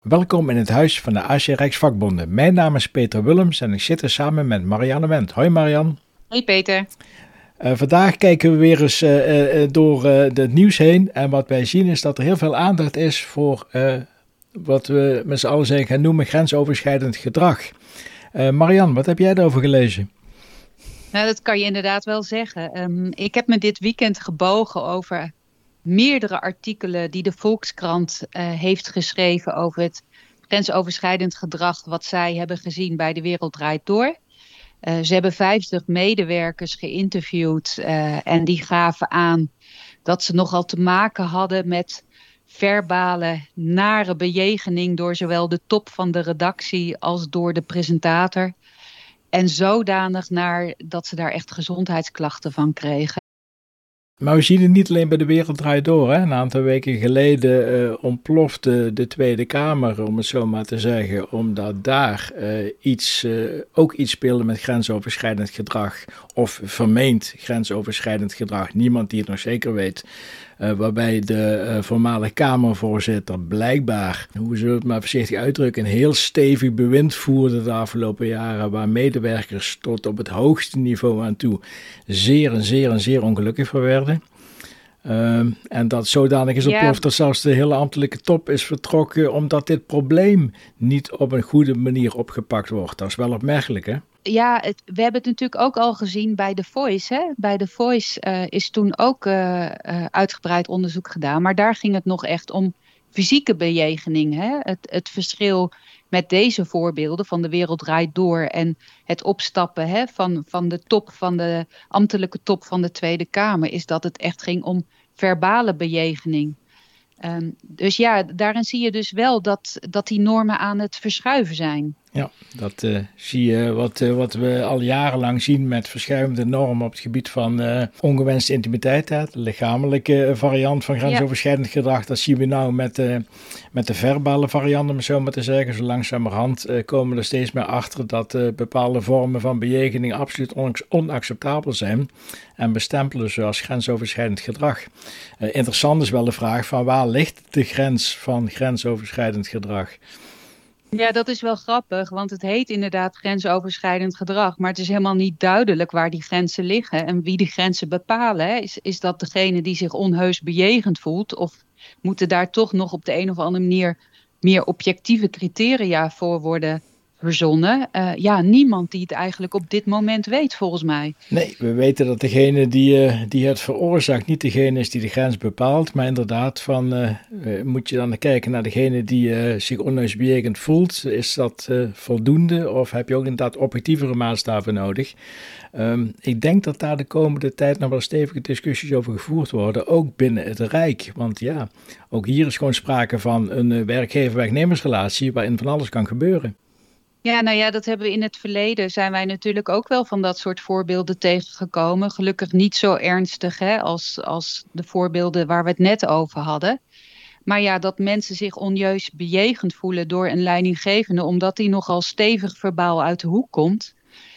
Welkom in het huis van de AC Rijksvakbonden. Mijn naam is Peter Willems en ik zit er samen met Marianne Wendt. Hoi Marianne. Hoi Peter. Vandaag kijken we weer eens door het nieuws heen. En wat wij zien is dat er heel veel aandacht is voor wat we met z'n allen gaan noemen grensoverschrijdend gedrag. Marianne, wat heb jij daarover gelezen? Nou, dat kan je inderdaad wel zeggen. Ik heb me dit weekend gebogen over meerdere artikelen die de Volkskrant heeft geschreven over het grensoverschrijdend gedrag wat zij hebben gezien bij De Wereld Draait Door. Ze hebben 50 medewerkers geïnterviewd en die gaven aan dat ze nogal te maken hadden met verbale nare bejegening door zowel de top van de redactie als door de presentator. En zodanig naar dat ze daar echt gezondheidsklachten van kregen. Maar we zien het niet alleen bij De Wereld Draait Door. Hè? Een aantal weken geleden ontplofte de Tweede Kamer, om het zo maar te zeggen, omdat daar ook iets speelde met grensoverschrijdend gedrag of vermeend grensoverschrijdend gedrag. Niemand die het nog zeker weet. Waarbij de voormalige Kamervoorzitter blijkbaar, hoe zullen we het maar voorzichtig uitdrukken, een heel stevig bewind voerde de afgelopen jaren, waar medewerkers tot op het hoogste niveau aan toe zeer ongelukkig voor werden. En dat zodanig is ontploft dat zelfs de hele ambtelijke top is vertrokken, omdat dit probleem niet op een goede manier opgepakt wordt. Dat is wel opmerkelijk, hè? Ja, we hebben het natuurlijk ook al gezien bij The Voice. Hè? Bij The Voice is toen ook uitgebreid onderzoek gedaan. Maar daar ging het nog echt om fysieke bejegening. Hè? Het verschil met deze voorbeelden van De Wereld Draait Door en het opstappen van de top van de ambtelijke top van de Tweede Kamer is dat het echt ging om verbale bejegening. Dus ja, daarin zie je dus wel dat die normen aan het verschuiven zijn. Ja, dat zie je wat we al jarenlang zien met verschuivende normen op het gebied van ongewenste intimiteit. Hè? De lichamelijke variant van grensoverschrijdend gedrag, dat zien we nou met de verbale variant, om het zo maar te zeggen. Zo langzamerhand komen we er steeds meer achter dat bepaalde vormen van bejegening absoluut onacceptabel zijn en bestempelen ze als grensoverschrijdend gedrag. Interessant is wel de vraag van waar ligt de grens van grensoverschrijdend gedrag? Ja, dat is wel grappig, want het heet inderdaad grensoverschrijdend gedrag. Maar het is helemaal niet duidelijk waar die grenzen liggen en wie die grenzen bepalen. Hè. Is dat degene die zich onheus bejegend voelt? Of moeten daar toch nog op de een of andere manier meer objectieve criteria voor worden verzonnen? Niemand die het eigenlijk op dit moment weet, volgens mij. Nee, we weten dat degene die het veroorzaakt niet degene is die de grens bepaalt. Maar inderdaad, moet je dan kijken naar degene die zich onheus bejegend voelt. Is dat voldoende of heb je ook inderdaad objectievere maatstaven nodig? Ik denk dat daar de komende tijd nog wel stevige discussies over gevoerd worden, ook binnen het Rijk. Want ja, ook hier is gewoon sprake van een werkgever-werknemersrelatie waarin van alles kan gebeuren. Ja, nou ja, dat hebben we in het verleden, zijn wij natuurlijk ook wel van dat soort voorbeelden tegengekomen. Gelukkig niet zo ernstig als de voorbeelden waar we het net over hadden. Maar ja, dat mensen zich onjuist bejegend voelen door een leidinggevende, omdat die nogal stevig verbaal uit de hoek komt.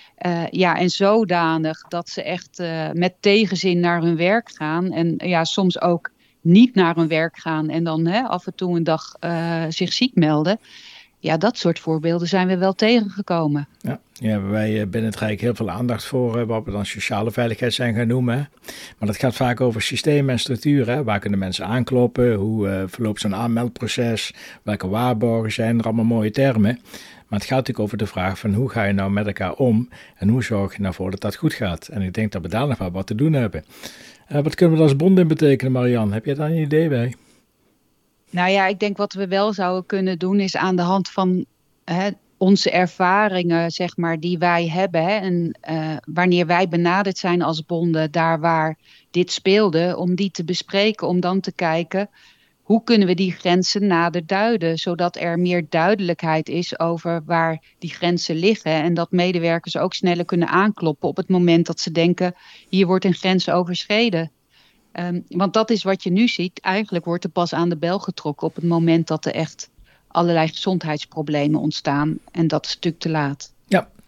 En zodanig dat ze echt met tegenzin naar hun werk gaan. En ja, soms ook niet naar hun werk gaan en dan af en toe een dag zich ziek melden. Ja, dat soort voorbeelden zijn we wel tegengekomen. Ja, hier hebben wij binnen het Rijk heel veel aandacht voor wat we dan sociale veiligheid zijn gaan noemen. Hè. Maar dat gaat vaak over systemen en structuren. Hè. Waar kunnen mensen aankloppen? Hoe verloopt zo'n aanmeldproces? Welke waarborgen zijn er? Allemaal mooie termen. Maar het gaat natuurlijk over de vraag van hoe ga je nou met elkaar om? En hoe zorg je nou voor dat dat goed gaat? En ik denk dat we daar nog wel wat te doen hebben. Wat kunnen we als bond in betekenen, Marianne? Heb jij daar een idee bij? Nou ja, ik denk wat we wel zouden kunnen doen is aan de hand van onze ervaringen, zeg maar, die wij hebben. En wanneer wij benaderd zijn als bonden, daar waar dit speelde, om die te bespreken, om dan te kijken hoe kunnen we die grenzen nader duiden, zodat er meer duidelijkheid is over waar die grenzen liggen. En dat medewerkers ook sneller kunnen aankloppen op het moment dat ze denken, hier wordt een grens overschreden. Want dat is wat je nu ziet. Eigenlijk wordt er pas aan de bel getrokken op het moment dat er echt allerlei gezondheidsproblemen ontstaan. En dat is natuurlijk te laat. Ja,